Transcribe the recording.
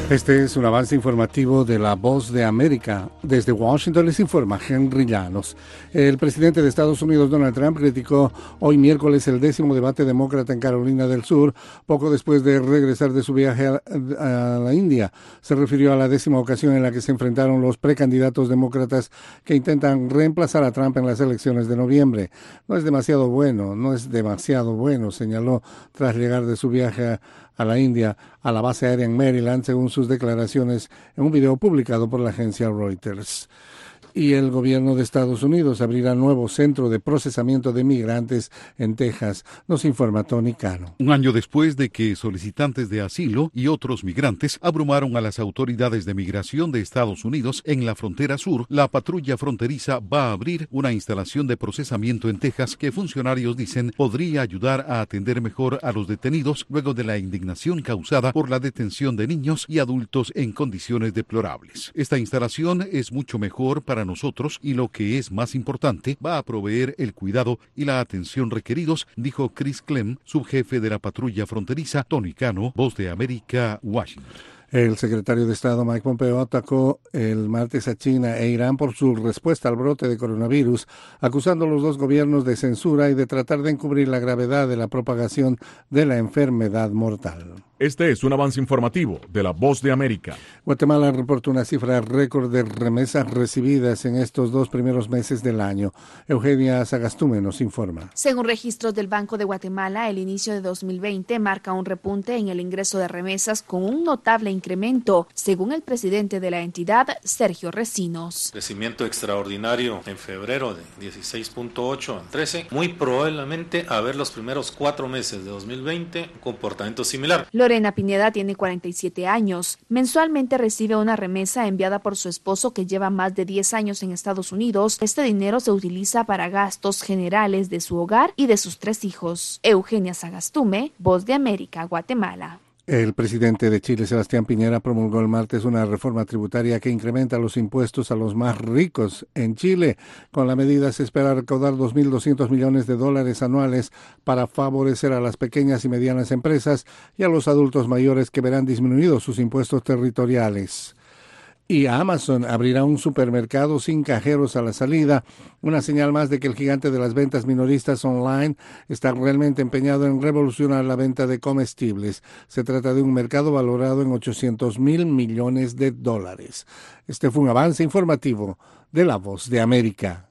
Este es un avance informativo de La Voz de América. Desde Washington les informa Henry Llanos. El presidente de Estados Unidos, Donald Trump, criticó hoy miércoles el 10º debate demócrata en Carolina del Sur, poco después de regresar de su viaje a la India. Se refirió a la 10ª ocasión en la que se enfrentaron los precandidatos demócratas que intentan reemplazar a Trump en las elecciones de noviembre. No es demasiado bueno, señaló tras llegar de su viaje a la India, a la base aérea en Maryland, según sus declaraciones en un video publicado por la agencia Reuters. Y el gobierno de Estados Unidos abrirá nuevo centro de procesamiento de migrantes en Texas, nos informa Tony Cano. Un año después de que solicitantes de asilo y otros migrantes abrumaron a las autoridades de migración de Estados Unidos en la frontera sur, la patrulla fronteriza va a abrir una instalación de procesamiento en Texas que funcionarios dicen podría ayudar a atender mejor a los detenidos luego de la indignación causada por la detención de niños y adultos en condiciones deplorables. Esta instalación es mucho mejor para nosotros y, lo que es más importante, va a proveer el cuidado y la atención requeridos, dijo Chris Clem, subjefe de la patrulla fronteriza. Tony Cano, Voz de América, Washington. El secretario de Estado Mike Pompeo atacó el martes a China e Irán por su respuesta al brote de coronavirus, acusando a los dos gobiernos de censura y de tratar de encubrir la gravedad de la propagación de la enfermedad mortal. Este es un avance informativo de La Voz de América. Guatemala reportó una cifra récord de remesas recibidas en estos 2 primeros meses del año. Eugenia Sagastume nos informa. Según registros del Banco de Guatemala, el inicio de 2020 marca un repunte en el ingreso de remesas con un notable incremento, según el presidente de la entidad, Sergio Recinos. Crecimiento extraordinario en febrero de 16.8 a 13, muy probablemente a ver los primeros 4 meses de 2020 un comportamiento similar. Lorena Pineda tiene 47 años. Mensualmente recibe una remesa enviada por su esposo que lleva más de 10 años en Estados Unidos. Este dinero se utiliza para gastos generales de su hogar y de sus 3 hijos. Eugenia Sagastume, Voz de América, Guatemala. El presidente de Chile, Sebastián Piñera, promulgó el martes una reforma tributaria que incrementa los impuestos a los más ricos en Chile. Con la medida se espera recaudar $2.200 millones anuales para favorecer a las pequeñas y medianas empresas y a los adultos mayores que verán disminuidos sus impuestos territoriales. Y Amazon abrirá un supermercado sin cajeros a la salida, una señal más de que el gigante de las ventas minoristas online está realmente empeñado en revolucionar la venta de comestibles. Se trata de un mercado valorado en $800 mil millones. Este fue un avance informativo de La Voz de América.